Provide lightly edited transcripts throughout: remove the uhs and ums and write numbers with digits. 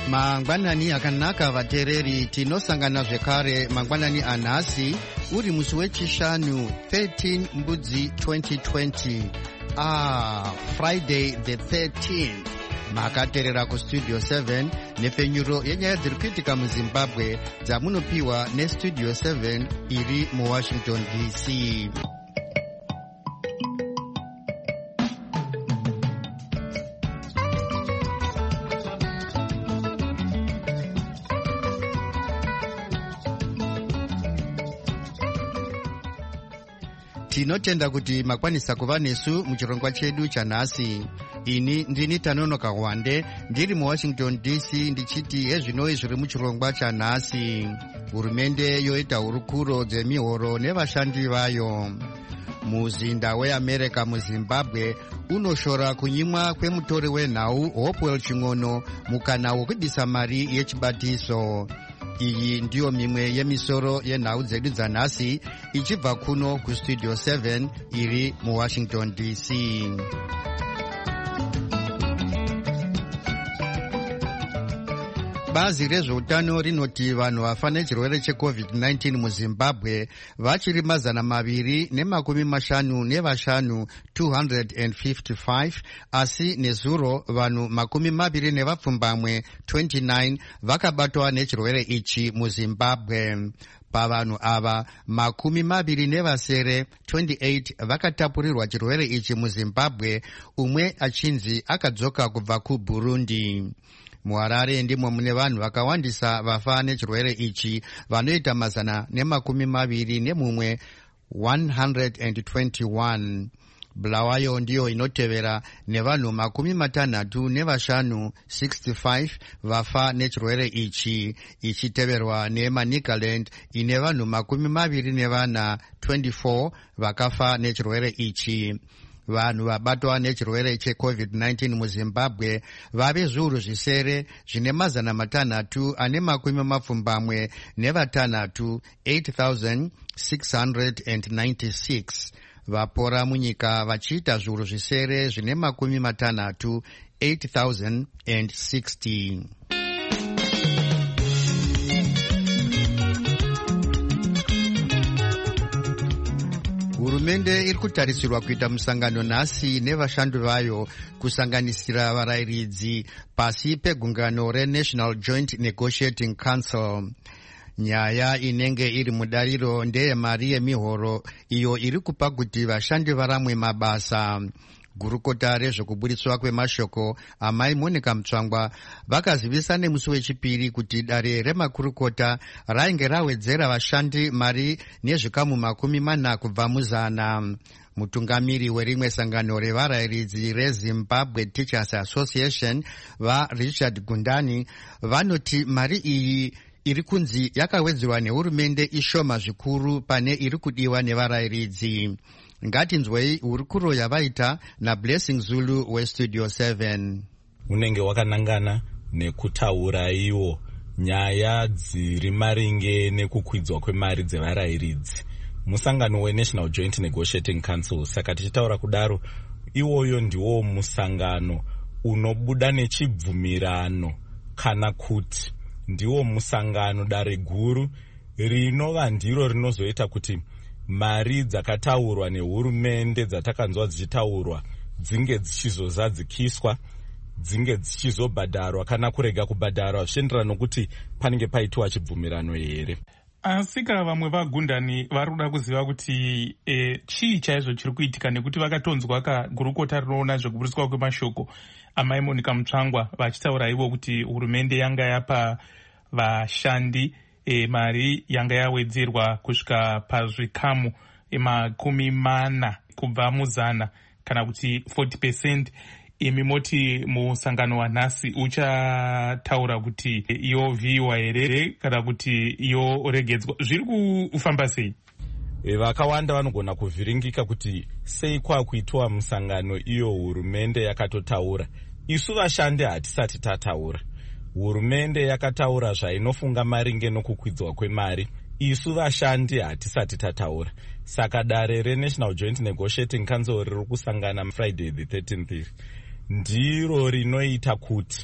Mangwanani akanaka vatereri, tinosangana zvekare mangwanani anhasi uri musi wechishanu 13 Mbudzi 2020. Friday the 13th. Makaterera kustudio 7 nepfenyuro yenyaya dziri kuitika muZimbabwe dzamunopiwa nestudio 7 iri muWashington DC. Tinotenda kuti makwanisa kuva nesu muchirongwa chedu chanhasi. Ini ndini Tanonoka Wande ndiri muWashington DC ndichiti hezvinoi zviri muchirongwa chanhasi. Hurumende yoita hurukuro dzemihoro nevashandi vayo. Muzinda weAmerica muZimbabwe unoshora kunyimwa kwemutori wenhau Hopewell Ching'ono mukana wokudisa mari yechibatiso. Iyi ndiyo mimwe yemisoro yenhau dzedu dzanhasi ichibva kuno kustudio 7 iri muWashington DC. Bazi rezveutano rinoti vanhu vafa nechirwere cheCovid-19 muZimbabwe vachiri 255 255, asi nezuro vanhu 29 vakabatwa nechirwere ichi muZimbabwe. Pavanhu ava 28 vakatapurirwa chirwere ichi muZimbabwe, umwe achinzi akadzoka kubva kuBurundi. MuHarare ndimo mune vanhu vakawandisa vafa nechirwere ichi vanoita 121 121. Bulawayo ndiyo inotevera nevanhu 65 65 vafa nechirwere ichi, ichiteverwa neManicaland ine vanhu 24 24 vakafa nechirwere ichi. Vanhu vabatwa nechirwere cheCovid-19 muZimbabwe vave zviuru zvisere zvine 676 8,696. Vapora munyika vachiita zviuru zvisere zvine 60 8,060. Hurumende iri kutarisirwa kuita musangano nhasi nevashandi vayo kusanganisira varayiridzi pasi pegungano reNational Joint Negotiating Council. Nyaya inenge iri mudariro ndeyemari yemihoro iyo iri kupa kuti vashandi varamwe mabasa. Gurukota rezvekuburitswa kwemashoko amai Monica Mutsvangwa vakazivisa nemusi wechipiri kuti dare remakurukota rainge rawedzera vashandi mari nezvikamu 40 kubva muzana. Mutungamiri werimwe sangano revarayiridzi reZimbabwe Teachers Association vaRichard Gundani vanoti mari iyi iri kunzi yakawedzerwa nehurumende ishoma zvikuru pane iri kudiwa nevarayiridzi. Ngatinzwei hurukuro yavaita naBlessing Zulu weStudio 7. Unenge wakanangana nekutaura iwo nyaya dziri maringe nekukwidzwa kwemari dzevarayiridzi musangano weNational Joint Negotiating Council. Saka tichitaura kudaro, iwoyo ndiwo musangano unobuda nechibvumirano kana kuti ndiwo musangano dare guru rinova ndiro rinozoita kuti mari dzakataurwa nehurumende dzatakanzwa dzichitaurwa dzinge dzichizozadzikiswa, dzinge dzichizobhadharwa kana kurega kubhadharwa zvichienderana nokuti panenge paitwa chibvumirano here. Asika vamwe vaGundani vari kuda kuziva kuti chii chaizvo chiri kuitika, nekuti vakatonzwa kagurukota rinoona zvekuburitswa kwemashoko amai Monica Mutsvangwa vachitaura ivo kuti hurumende yanga yapa vashandi mari yanga yawedzerwa kusvika pazvikamu 40 kubva muzana, kana kuti 40%. Imi moti musangano wanhasi uchataura kuti yovhiyiwa here kana kuti yoregedzwa, zviri kufamba sei? Vakawanda vanogona kuvhiringika kuti sei kwakuitwa musangano iyo hurumende yakatotaura. Isu vashandi hatisati tataura. Hurumende yakataura zvainofunga maringe nokukwidzwa kwemari. Isu vashandi hatisati tataura. Saka dare reNational Joint Negotiating Council riri kusangana Friday the 13th ndiro rinoita kuti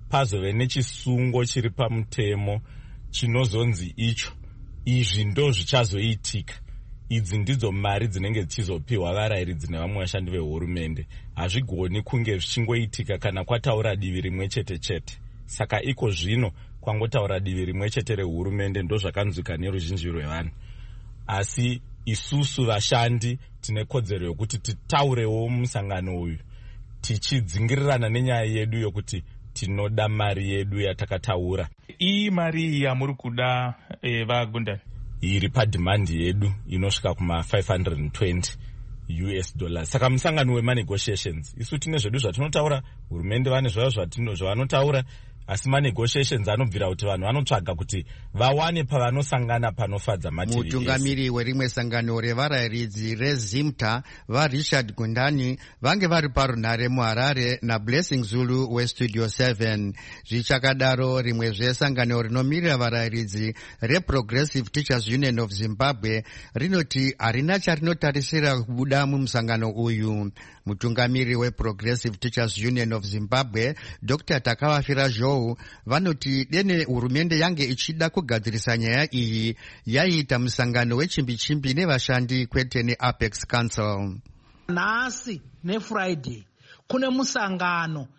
pazove nechisungo chiri pamutemo chinozonzi icho izvi ndo zvichazoitika. Idzi ndidzo mari dzinenge dzichizopiwa varayiridzi nevamwe vashandi vehurumende. Hazvigoni kunge zvichingoitika kana kwataura divi rimwe chete chete. Saka iko zvino kwangotaura divi rimwe chete rehurumende ndo zvakanzwika neruzhinji rwevanhu. Asi isusu vashandi tine kodzero yokuti titaurewo musangano uyu tichidzingirirana nenyaya yedu yokuti tinoda mari yedu yatakataura. Iyi mari yamuri kuda vagundani iri padhimandi yedu inosvika kuma $520. Saka musangano wemanegotiations isu tine zvedu zvatinotaura, hurumende vane zvavo zvavanotaura, asi manegotiations anobvira kuti vanhu vanotsvaga kuti vawane pavanosangana panofadza mativi ese. Mutungamiri werimwe sangano revarayiridzi reZimta vaRichard Gundani vange vari parunhare muHarare naBlessing Zulu weStudio 7. Zvichakadaro rimwe zvesangano rinomirira varayiridzi reProgressive Teachers Union of Zimbabwe rinoti harina charinotarisira kubuda mumusangano uyu. Mutungamiri weProgressive Teachers Union of Zimbabwe Dr. Takawafira Zhou vanoti dene hurumende yange ichida kugadzirisa nyaya iyi yaiita musangano wechimbi-chimbi nevashandi kwete neApex Council. Nhasi neFriday kune musangano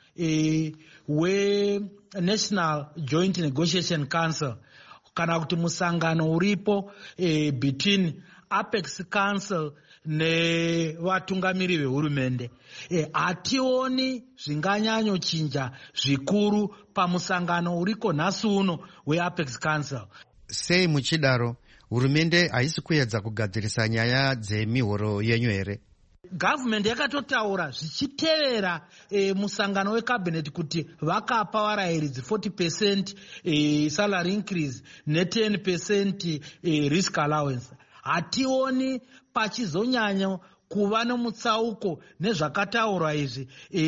weNational Joint Negotiation Council kana kuti musangano uripo between Apex Council nevatungamiri vehurumende. Hationi zvinganyanyochinja zvikuru pamusangano uriko nhasi uno weApex Council. Sei muchidaro hurumende haisi kuedza kugadzirisa nyaya dzemihoro yenyu here? Government yakatotaura zvichitevera musangano wecabinet kuti vakapa varayiridzi 40% salary increase ne10% risk allowance. Hationi pachizonyanya kuva nomutsauko nezvakataurwa izvi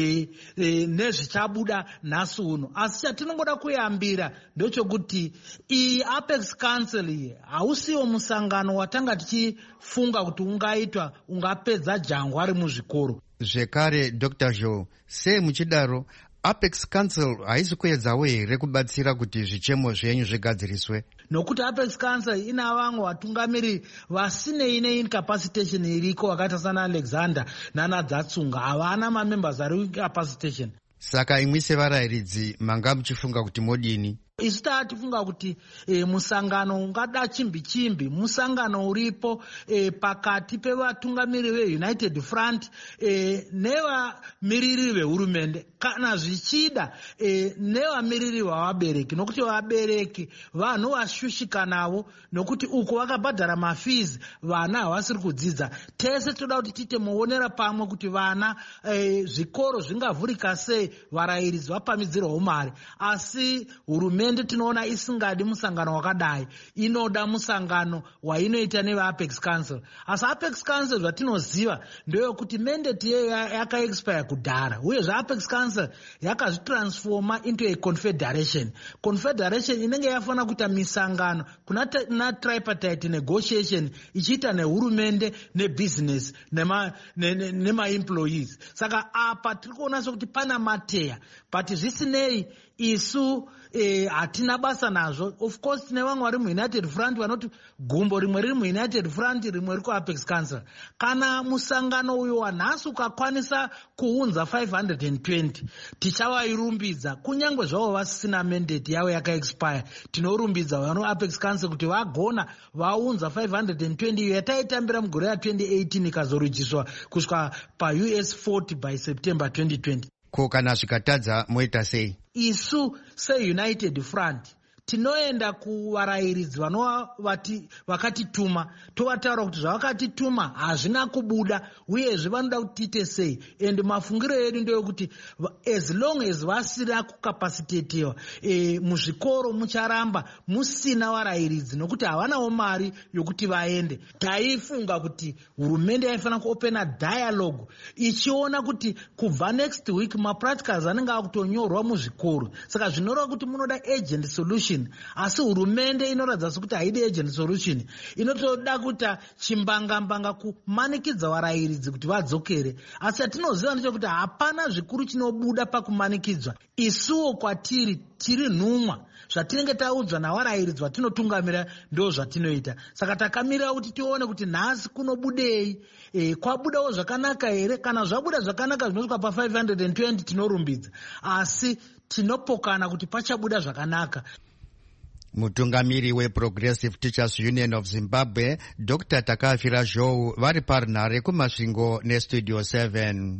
nezvichabuda nhasi uno. Asi chatinongoda kuyambira ndochokuti iyi Apex Council iyi hausiwo musangano watanga tichifunga kuti ungaitwa ungapedza jangwa remuzvikoro. Zvekare Dr. Zhou, sei muchidaro Apex Council haisi kuedzawo here kubatsira kuti zvichemo zvenyu zvigadziriswe? Nokuti Apex Council ina vamwe vatungamiri vasinei neincapacitation iriko vakaita sana Alexander nana Dzatsunga, havana mamembers ari incapacitation. Saka imwi sevarayiridzi manga muchifunga kuti modini? Isu tifunga kuti musangano ungada chimbi-chimbi, musangano uripo pakati pevatungamiri veUnited Front nevamiriri vehurumende kana zvichida nevamiriri vavabereki, nokuti vabereki vanhu vashushika navo nokuti uko vakabhadhara mafees vana havasiri kudzidza. Tese toda kuti tiite muonera pamwe kuti vana zvikoro zvingavhurika sei varayiridzi vapamidzirwawo mari. Asi hurumende tinoona isingadi musangano wakadai, inoda musangano wainoita nevaApex Council. Asi Apex Council zvatinoziva ndeyokuti mandate yeyo yakaexpire kudhara, uye zvaApex Council yakazvitransforma into a confederation. Confederation inenge yafanira kuita misangano kuna tripartite negotiation ichiita nehurumende nebusiness nema-employees. Saka apa tiri kuona sokuti pana mateya, but zvisinei isu hatina basa nazvo. Of course tine vamwe vari muUnited Front vanoti gumbo rimwe riri muUnited Front rimwe riko Apex Council. Kana musangano uyo wanhasi ukakwanisa kuunza 520 tichavarumbidza, kunyange zvavo vasina mandate yavo yakaexpire. Tinorumbidza vano Apex Council kuti vagona vaunza 520 iyo yataitambira mugore ra2018 ikazorujiswa kusvika paUS 40 by September 2020. Ko kana zvikatadza moita sei? Isu seUnited Front tinoenda kuvarayiridzi vakatituma tovataura kuti zvavakatituma hazvina kubuda, uyezve vanoda kuti tiite sei. And mafungiro edu ndeyokuti as long as vasina kukapasitetiwa muzvikoro mucharamba musina varayiridzi nokuti havanawo mari yokuti vaende. Taifunga kuti hurumende yaifanira kuopena dialogue ichiona kuti kubva next week mapracticals anenge akutonyorwa muzvikoro. Saka zvinoreva kuti munoda agent solution solution, asi hurumende inoratidza kuti haidi agent solution, inotoda kuita chimbangambanga kumanikidza varairidzi kuti vadzokere. Asi atinoziva ndechekuti hapana zvikuru chinobuda pakumanikidzwa. Isuwo kwatiri tiri nhumwa, zvatinenge taudzwa navarairidzi vatinotungamira ndo zvatinoita. Saka takamirira kuti tione kuti nhasi kunobudei, kwabudawo zvakanaka here. Kana zvabuda zvakanaka zvinosvika pa520 tinorumbidza, asi tinopokana kuti pachabuda zvakanaka. Mutungamiri weProgressive Teachers Union of Zimbabwe, Dr. Takafira Zhou, vari parunhare kumasvingo neStudio 7.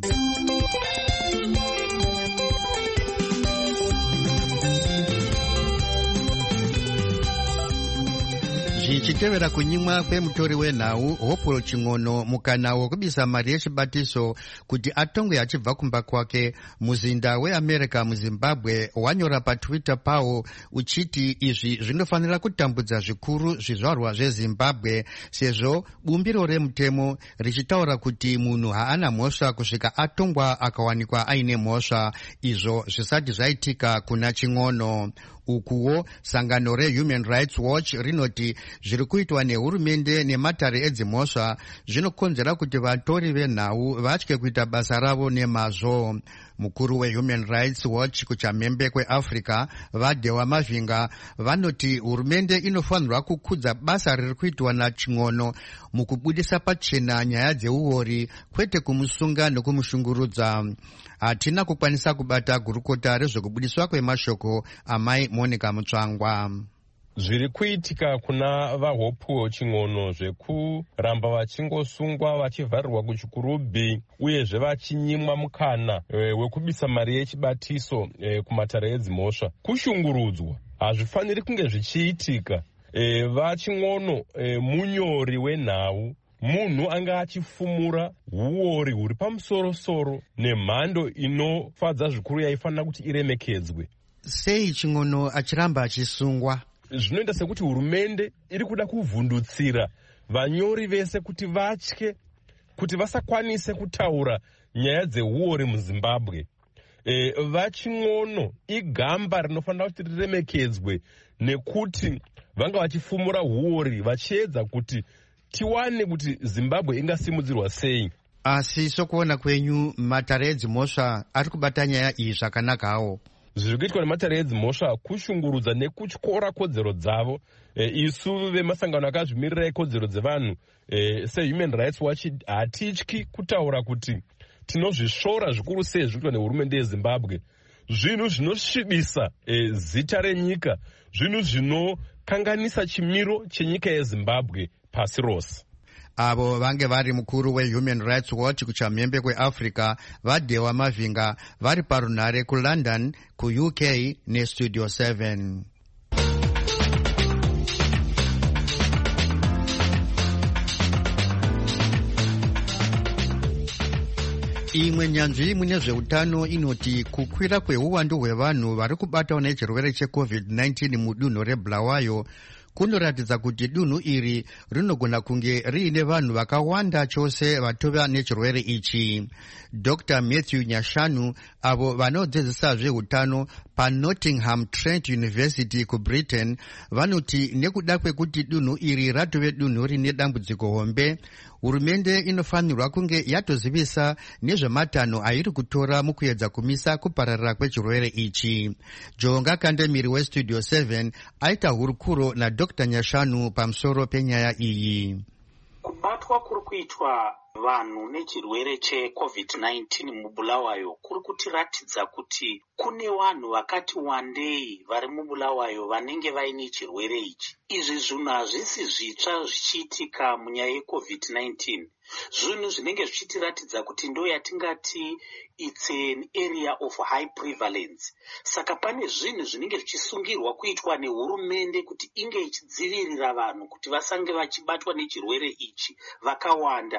Zvichitevera kunyimwa kwemutori wenhau Hopewell Ching'ono mukana wokubisa mari yechibatiso kuti atongwe achibva kumba kwake, muzinda weAmerica muZimbabwe wanyora paTwitter pawo uchiti izvi zvinofanira kutambudza zvikuru zvizvarwa zveZimbabwe, sezvo bumbiro remutemo richitaura kuti munhu haana mhosva kusvika atongwa akawanikwa aine mhosva, izvo zvisati zvaitika kuna Ching'ono. Ukuwo sangano reHuman Rights Watch rinoti zviri kuitwa nehurumende nematare edzimhosva zvinokonzera kuti vatori venhau vatye kuita basa ravo nemazvo. Mukuru weHuman Rights Watch kuchamhembe kweAfrica, Vadewa Mavhinga, vanoti hurumende inofanirwa kukudza basa riri kuitwa naChing'ono mukubudisa pachena nyaya dzeuori, kwete kumusunga nokumushungurudza. Hatina kukwanisa kubata gurukota rezvekubudiswa kwemashoko amai Monica Mutsvangwa. Zviri kuitika kuna vaHopewell Ching'ono zvekuramba vachingosungwa vachivharirwa kuchikurubhi uyezve vachinyimwa mukana wekubisa mari yechibatiso kumatare edzimhosva kushungurudzwa hazvifaniri kunge zvichiitika. VaChing'ono munyori wenhau, munhu anga achifumura uori huri pamusoro-soro nemhando inofadza zvikuru yaifanira kuti iremekedzwe. Sei Ching'ono achiramba achisungwa? Zvinoita sekuti hurumende iri kuda kuvhundutsira vanyori vese kuti vatye, kuti vasakwanise kutaura nyaya dzeuori muZimbabwe. VaChing'ono igamba rinofanira kuti riremekedzwe nekuti vanga vachifumura uori vachiedza kuti tiwane kuti Zimbabwe ingasimudzirwa sei. Asi sokuona kwenyu matare edzimhosva ari kubata nyaya iyi zvakanakawo. Zviri kuitwa nematare edzimhosva kushungurudza nekutyora kodzero dzavo. Isu vemasangano akazvimirira ekodzero dzevanhu seHuman Rights Watch hatityi kutaura kuti tinozvisvora zvikuru sei zviri kuitwa nehurumende yeZimbabwe. Zvinhu zvinosvibisa zita renyika, zvinhu zvinokanganisa chimiro chenyika yeZimbabwe pasi rose. Avo vange vari mukuru weHuman Rights Watch kuchamhembe kweAfrica, Vadewa Mavhinga, vari parunhare kuLondon kuUK neStudio 7. Imwe nyanzvi mune zveutano inoti kukwira kweuwandu hwevanhu vari kubatwa nechirwere cheCovid-19 mudunhu reBulawayo kunoratidza kuti dunhu iri rinogona kunge riine vanhu vakawanda chose vatova nechirwere ichi. Dr. Matthew Nyashanu, avo vanodzidzisa zveutano paNottingham Trent University kuBritain, vanoti nekuda kwekuti dunhu iri ratove dunhu rine dambudziko hombe, hurumende inofanirwa kunge yatozivisa nezvematanho airi kutora mukuedza kumisa kupararira kwechirwere ichi. Jonga Kandemiri weStudio 7 aita hurukuro naDr. Nyashanu pamusoro penyaya iyi. Kubatwa kuri kuitwa vanhu nechirwere cheCovid-19 muBulawayo kuri kutiratidza kuti kune vanhu vakati wandei vari muBulawayo vanenge vaine chirwere ichi. Izvi zvinhu hazvisi zvitsva zvichiitika munyaya yeCovid-19. Zvinhu zvinenge zvichitiratidza kuti ndo yatingati it's an area of high prevalence. Saka pane zvinhu zvinenge zvichisungirwa kuitwa nehurumende kuti inge ichidzivirira vanhu kuti vasange vachibatwa nechirwere ichi vakawanda.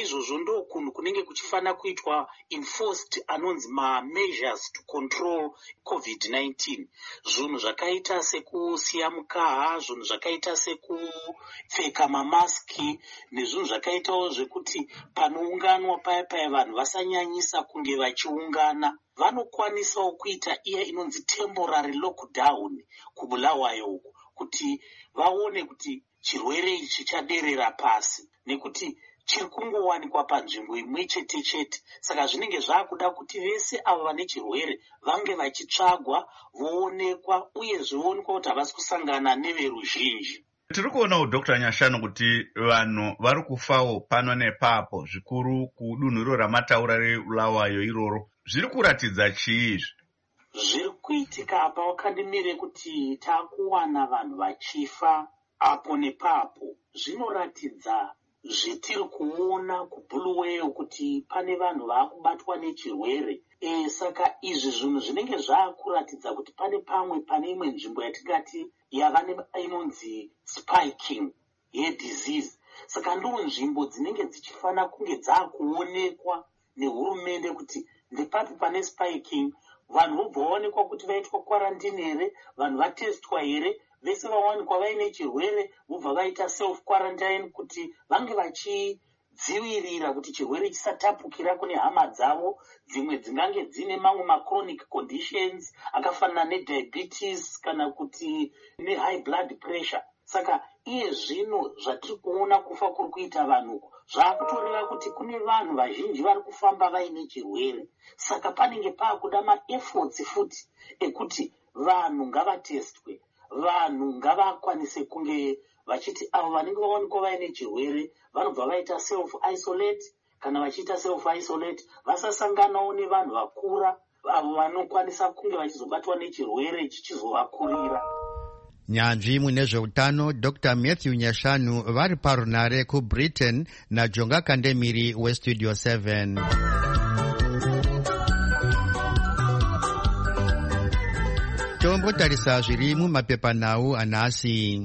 naizvozvo ndokunhu kunenge kuchifanira kuitwa enforced anonzi measures to control COVID-19. Zvinhu zvakaita sekusiya mukaha, zvinhu zvakaita sekupfeka mamaski, nezvinhu zvakaitawo zvekuti panounganwa paya vanhu vasanyanyisa kunge vachiungana. Vanokwanisawo kuita iya inonzi temporary lockdown kubulawayo uku, kuti vaone kuti chirwere ichi chaderera pasi, nekuti chiri kungowanikwa panzvimbo imwe chete. Saka zvinenge zvakuda kuti vese avo vane chirwere vange vachitsvagwa, voonekwa, uye zvionekwa kuti havasi kusangana neveruzhinji. Tiri kuonawo Dr. Nyashanu kuti vanhu vari kufawo pano nepapo, zvikuru kudunhu iro ramataura reBulawayo iroro. Zviri kuratidza chiizvi? Zviri kuitika apa wakandimire kuti takuwana vanhu vachifa apo nepapo. Zvinoratidza zvetiri kuona kuBulawayo kuti pane vanhu vakubatwa nechirwere. Saka izvi zvinhu zvinenge zvakuratidza kuti pane imwe nzvimbo yatingati yava inonzi spiking yedisease. Saka ndo nzvimbo dzinenge dzichifanira kunge dzakuonekwa nehurumende kuti ndipapi pane spiking, vanhu vobva vaonekwa kuti vaitwa quarantine here, vanhu vatestwa here, vese vawanikwa vaine chirwere vobva vaita self quarantine kuti vange vachidzivirira kuti chirwere chisatapukira kune hama dzavo dzimwe dzingange dzine mamwe machronic conditions akafanana nediabetes kana kuti nehigh blood pressure. Saka iye zvino zvatiri kuona kufa kuri kuita vanhu zvakutoreva kuti kune vanhu vazhinji vari kufamba vaine chirwere. Saka panenge paakuda maefforts futi ekuti vanhu ngavatestwe, vanhu ngavakwanise kunge vachiti avo vanenge vaonekwa vaine chirwere vanobva vaita self isolate, kana vachiita self isolate vasasanganawo nevanhu vakura avo vanokwanisa kunge vachizobatwa nechirwere chichizovakurira. Nyanzvi munezveutano Dr. Matthew Nyashanu vari parunare kuBritain naJonga Kandemiri weStudio 7. Tombotarisa zviri mumapepanhau anhasi.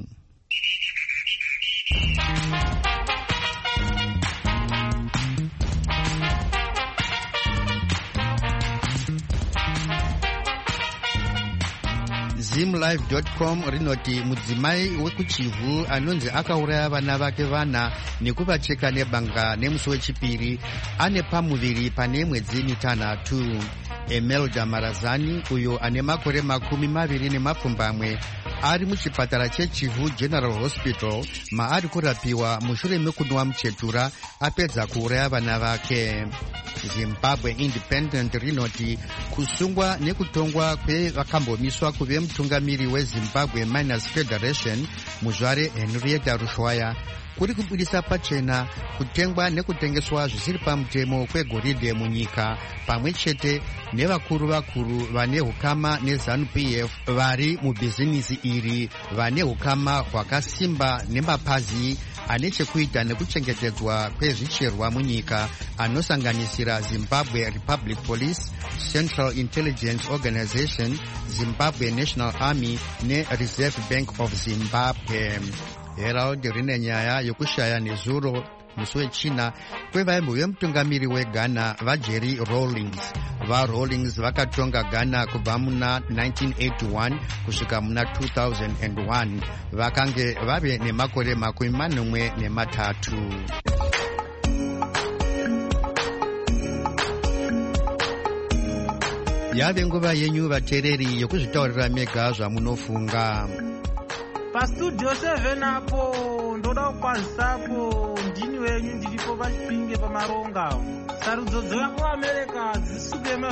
Zimlive.com rinoti mudzimai wekuchivhu anonzi akauraya vana vake vana nekuvacheka nebanga nemusi wechipiri ane pamuviri pane mwedzi mitanhatu. Emelda Marazani uyo ane makore 28 ari muchipatara cheChivu General Hospital maari kurapiwa mushure mekunwa muchetura apedza kuuraya vana vake. Zimbabwe Independent rinoti kusungwa nekutongwa kwevakambomiswa kuve mutungamiri weZimbabwe Miners Federation muzvare Henrietta Rushwaya kuri kubudisa pachena kutengwa nekutengeswa zvisiri pamutemo kwegoridhe munyika, pamwe chete nevakuru vane hukama neZANU-PF vari mubhizinisi iri vane hukama hwakasimba nemapazi ane chekuita nekuchengetedzwa kwezvicherwa munyika anosanganisira Zimbabwe Republic Police, Central Intelligence Organization, Zimbabwe National Army neReserve Bank of Zimbabwe. Herald rine nyaya yokushaya nezuro musi wechina kwevaimbo vemutungamiri weGhana vaJerry Rawlings. VaRawlings vakatonga Ghana kubva muna 1981 kusvika muna 2001. Vakange vave nemakore 43. Yave nguva yenyu vateereri yokuzvitaurira mega zvamunofunga. PaStudio 7 apo ndoda kukwazisapo ndini wenyu ndiripo pachipinge pamaronga. Sarudzo dzekuAmerika dzisukema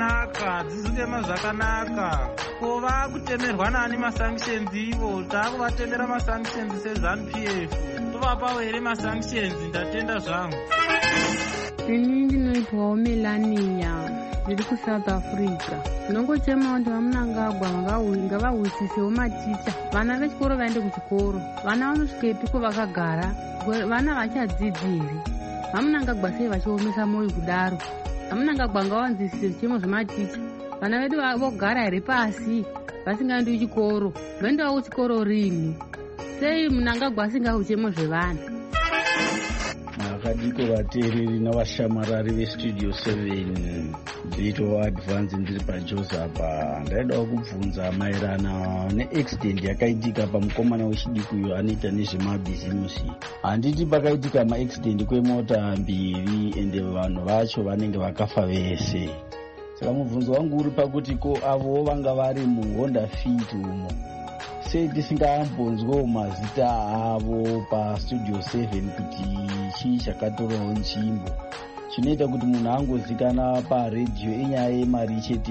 zvakanaka. Ko vakutemerwa nani masanctions ivo? Takuvatendera masanctions seZANU-PF. Tovapawo here masanctions? Ndatenda zvangu. Ini ndinoitwawo Melania. Ndiri kuSouth Africa. Ndinongochema kuti vamunangagwa ngavahwisisewo maticha. Vana vechikoro vaende kuchikoro. Vana vanosvika epiko vakagara. Vana vachadzidzi here. Vamunangagwa sei vachiomesa moyo kudaro? Vamunangagwa ngavanzwisise zvichemo zvematicha. Vana vedu vogara here pasi vasingaendi kuchikoro. Voendawo kuchikoro rini? Sei munangagwa asingawi zvichemo zvevana? Wakadiko vateereri navashamarari vestudio 7 ndito advance ndiri paJosa apa. Ndaida kubvunza maererano neaccident yakaitika pamukomana wechidiki uyo anoita nezvemabhizimusi. Handiti pakaitika maaccident kwemota mbiri ende vanhu vacho vanenge vakafa vese. Saka mubvunzo wangu uri pakuti ko avo vanga vari muHonda Fit umo sei tisingambonzwawo mazita avo pastudio 7 kuti chii chakatorawo nzvimbo chinoita kuti munhu angozikana paredhiyo inyaya yemari chete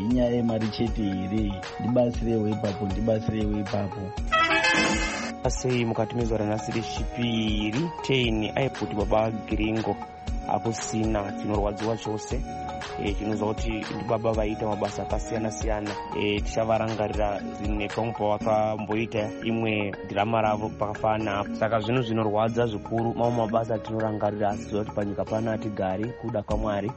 here, ndibatsirewo ipapo. Sei mukati mezuva ranhasi rechipiri 10 aipoti baba Giringo akusina chinorwadziwa chose. Tinoziva kuti ndibaba vaita mabasa akasiyana-siyana. Tichavarangarira nepamwe pavakamboita imwe dhirama ravo pakafana. Saka zvinhu zvinorwadza zvikuru, mamwe mabasa atinorangarira asi kuti panyika pano hatigari kuda kwaMwari.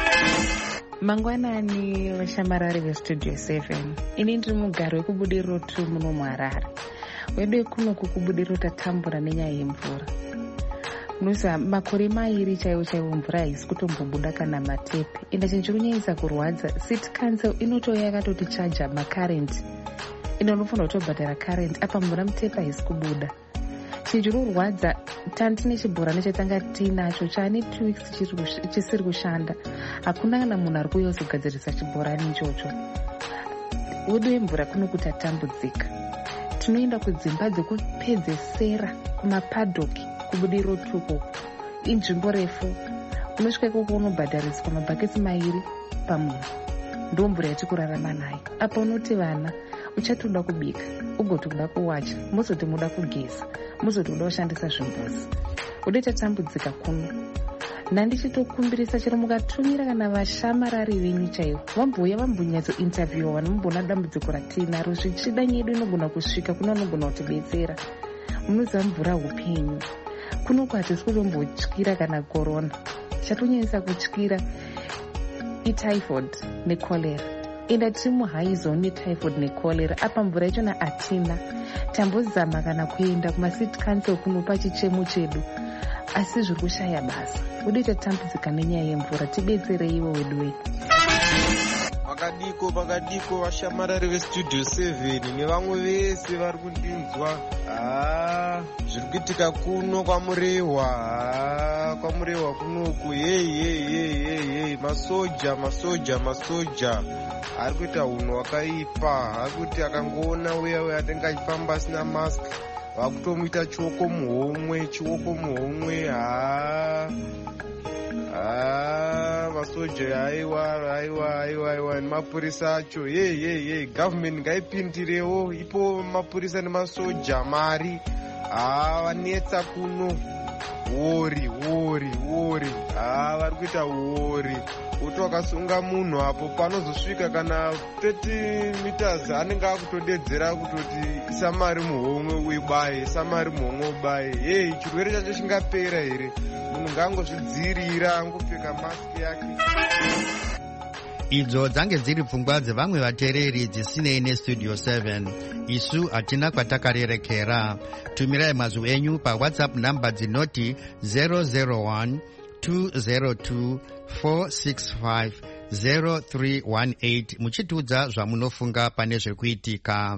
Mangwanani vashamarari vestudio 7, ini ndiri mugari wekubudiriro 2 muno muHarare. Wedu kunoku kubudiriro tatambura nenyaya yemvura. Munoziva makore mairi chaiwo mvura haisi kutombobuda kana matepe. Enda chinhu chiri kunyanyisa kurwadza, city council inotouya yakatoti chaja makarenti. Enda unofanira kutobhadhara karenti apa mvura mutepe haisi kubuda. Chinhu chiri kurwadza, tine chibhorani chatanga tinacho chaane 2 weeks chisiri kushanda. Hakuna kana munhu ari kuuya kuzogadzirisa chibhorani ichocho. Wedu wemvura kunokutatambudzika. Tinoenda kudzimba dzekupedzesera kumapadhoki kubudiriro 2 inzvimbo refu. Unosvika ikoko unobhadhariswa mabhaketi 2 pamunhu. Ndo mvura yatikurarama nayo. Apa unoti vana uchatoda kubika, ugotoda kuwacha, muzoti muda kugeza, muzoti uda kushandisa zvimbuzi. Udetatambudzika kuno. Nandichitokumbirisa chero mukatumira kana vashamarari venyu chaivo vambouya vambonyatsointerviewa vanombona dambudziko ratinaro zvichida nyedu inogona kusvika kuna anogona kutibetsera. Munoziva mvura upenyu. Kunoku hatisi kutombotyira kana korona. Chatonyanyisa kutyira ityphoid necholera. Enda tiri muhigh zone netyphoid necholera. Apa mvura yachona hatina. Tambozama kana kuenda kumacity council kunopa chichemo chedu, asi zviri kushaya basa. Udoita tambudzika nenyaya yemvura, tibetsereiwo wedu wedu. Pakadiko vashamarari vestudio 7 nevamwe vese vari kundinzwa. Zviri kuitika kuno kwamurehwa kunoku. Hey, masoja ari kuita unhu wakaipa. Ari kuti akangoona uya atenga achifamba asina mask vakutomuita chioko muhomwe. Masoja aiwa nemapurisa acho. Government ngaipindirewo, ipo mapurisa nemasoja mari. Vanetsa kuno. Wori vari kuita wori. Kuti wakasunga munhu apo panozosvika kana 30 meters anenge akutodedzera kutoti samari muhomwe uibaye. Chirwere chacho chingapera here? Munhu ngangozvidziirira, angopfeka maski yake. Idzo dzange dziri pfungwa dzevamwe vateereri dzisinei nestudio 7. Isu hatina kwatakarerekera. Tumirai mazwi enyu paWhatsApp namba dzinoti 001 202 465 0318 muchitiudza zvamunofunga pane zvekuitika.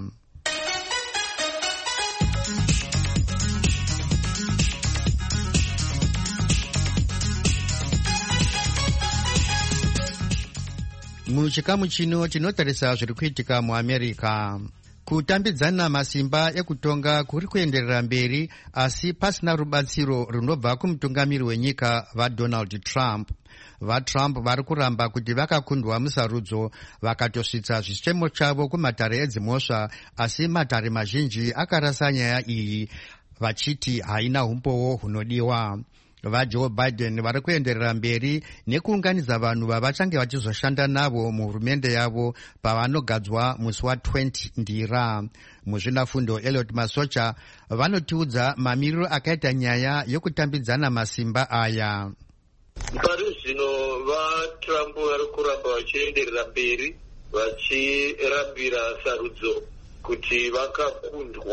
Muchikamu chino tinotarisa zviri kuitika muAmerica. Kutambidzana masimba ekutonga kuri kuenderera mberi, asi pasina rubatsiro runobva kumutungamiri wenyika vaDonald Trump. VaTrump vari kuramba kuti vakakundwa musarudzo vakatosvitsa zvichemo chavo kumatare edzimhosva, asi matare mazhinji akarasa nyaya iyi vachiti haina umbowo hunodiwa. VaJoe Biden vari kuenderera mberi nekuunganidza vanhu vavachange vachizoshanda navo muhurumende yavo pavanogadzwa musi wa20 Ndira. Muzvinafundo Elliot Masocha vanotiudza mamiriro akaita nyaya yokutambidzana masimba aya. Pari zvino vaTrump vari kuramba vachienderera mberi vachirambira sarudzo kuti vakakundwa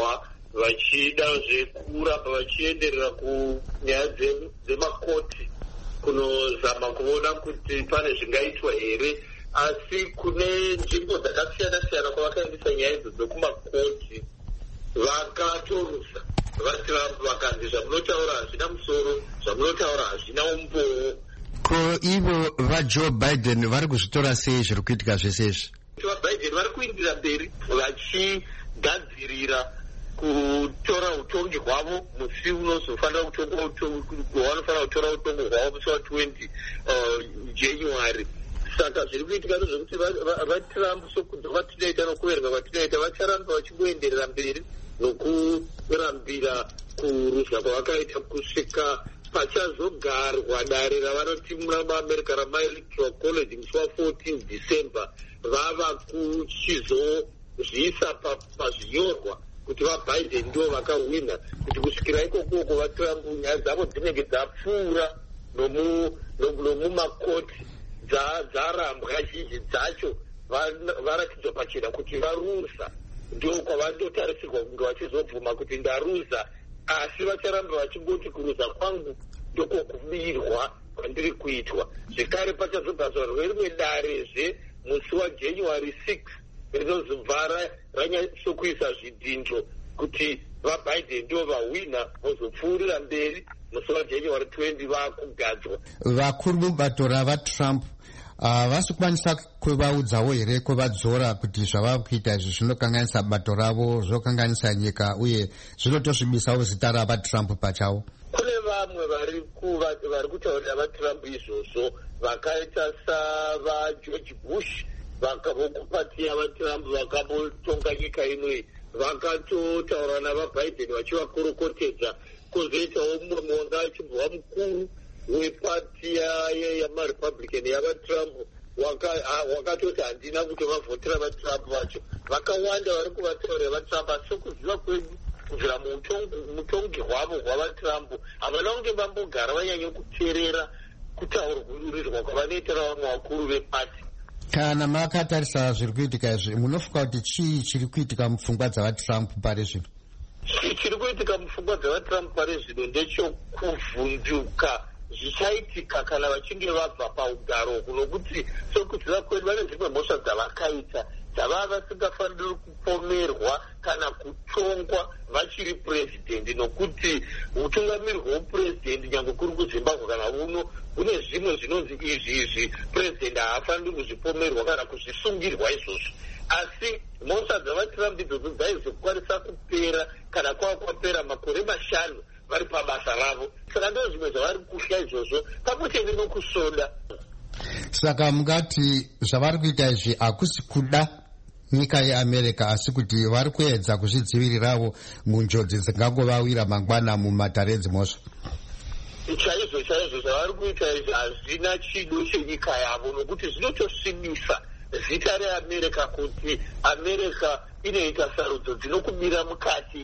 vachidazve kuramba vachienderera kunyaya dzemakoti kunozama kuona kuti pane zvingaitwa here, asi kune nzvimbo dzakasiyana-siyana kwavakaendesa nyaya idzo dzokumakoti vakatorusa vatrump vakanzi zvamunotaura hazvina musoro, zvamunotaura hazvina umbowo. Ko ivo vajoe Biden vari kuzvitora sei zviri kuitika zvese izvi? VaBiden vari kuindira mberi vachigadzirira kutora utongi hwavo musi unozofanira wanofanira kutora utongi hwavo musi wa20 January. Saka zviri kuitika ndezvekuti vaTrump sokunze vatinoita nokuverenga vatinoita vacharamba vachingoenderera mberi nokurambira kuruzha kwavakaita kusvika pachazogarwa dare ravanoti muAmerica ramaelectoral college musi wa14 December vava kuchizozviisa pazvinyorwa kuti vaBiden ndo vakahwina, kuti kusvikira ikoko vaTrump nyaya dzavo dzinenge dzapfuura nomumakoti dzarambwa zhinji dzacho varatidzwa pachena kuti varusa. Ndo kwavandotarisirwa kunge vachizobvuma kuti ndaruza, asi vacharamba vachingoti kuruza kwangu ndokokubirwa kwandiri kuitwa. Zvekare pachazogadzwa rimwe darezve musi waJanuary 6 rinozobva ranyatsokuisa zvidhinjo kuti vaBiden ndo vahwina, vozopfuurira mberi musi waJanuary 20 vakugadzwa. Vakuru mubato ravaTrump vasi kukwanisa kuvaudzawo here kwavadzora kuti zvavava kuita izvi zvinokanganisa bato ravo, zvokanganisa nyika uye zvinotosvibisawo zita ravaTrump pachavo? Kune vamwe vari kutaurira vaTrump izvozvo vakaita savaGeorge Bush vokupati yavaTrump vakabotonga nyika inoi, vakatotaura navaBiden vachivakorokotedza. Kozoitawo mumwe wanga achibva mukuru wepati yamarepublican yavaTrump wakatoti handina kuti vavhotera vaTrump vacho. Vakawanda vari kuvataurira vaTrump, asi sokuziva kwedu kubvira mutongi hwavo hwavaTrump havana kunge vambogara vanyanya kuteerera kutaurirwa kwavanoitira vamwe vakuru vepati. Kana makatarisa zviri kuitika izvi, munofunga kuti chii chiri kuitika mupfungwa dzavaTrump pari zvino? Chiri kuitika mupfungwa dzavaTrump pari zvino ndechokuvhunduka zvichaitika kana vachinge vabva paugaro kunokuti sokuziva kwedu vane dzimwe mhosva dzavakaita dzavava vasingafaniri kupomerwa kana kutongwa vachiri purezidendi, nokuti utungamiriri hweupurezidendi nyange kuri kuZimbabwe kana uno kune zvimwe zvinonzi izvi purezidendi haafaniri kuzvipomerwa kana kuzvisungirwa izvozvo. Asi mhosva dzavaTrump idzodzo dzaizokwanisa kupera kana kwapera makore 5 vari pabasa ravo. Saka ndo zvimwe zvavari kuhya izvozvo pamwechete nokusonda. Saka mungati zvavari kuita izvi hakusi kuda nyika yeAmerica, asi kuti vari kuedza kuzvidzivirirawo munjodzi dzingangovawira mangwana mumatare edzimhosva. Chaizvo zvavari kuita izvi hazvina chido chenyika yavo, nokuti zvinotosvibisa zita reAmerica kuti America inoita sarudzo dzinokubira mukati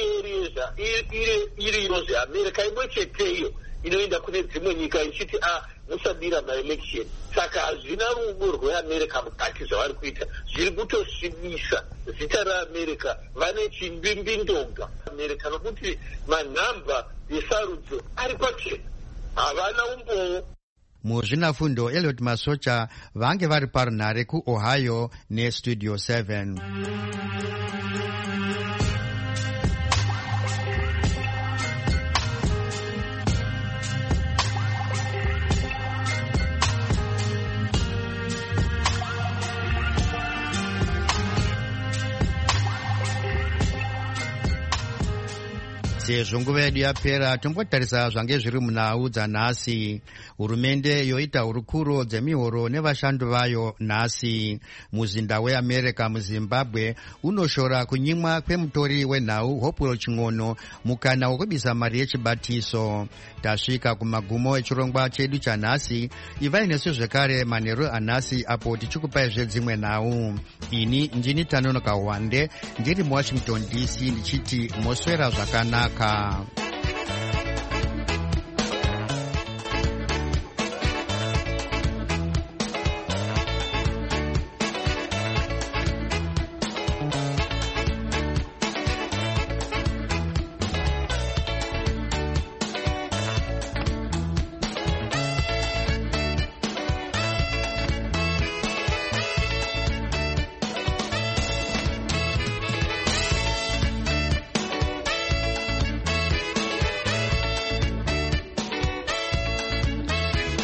iriyo zveAmerica imwe cheteyo inoenda kune dzimwe nyika ichiti musabira maelection. Saka hazvina rudo rweAmerica mukati zvavari kuita, zviri kutosvibisa zita reAmerica. Vane chimbimbindonga America nokuti manhamba esarudzo ari pachena, havana umbowo. Muzvinafundo Elliot Masocha vange vari parunhare kuOhio neStudio 7. Sezvo nguva yedu yapera, tombotarisa zvange zviri munhau dzanhasi. Hurumende yoita hurukuro dzemihoro nevashandi vayo nhasi. Muzinda weAmerica muZimbabwe unoshora kunyimwa kwemutori wenhau Hopewell Ching'ono mukana wekubisa mari yechibatiso. Tasvika kumagumo echirongwa chedu chanhasi. Ivai nesu zvekare manheru anhasi apo tichikupaizve dzimwe nhau. Ini ndini Tanonoka Wande ndiri muWashington DC ndichiti moswera zvakanaka.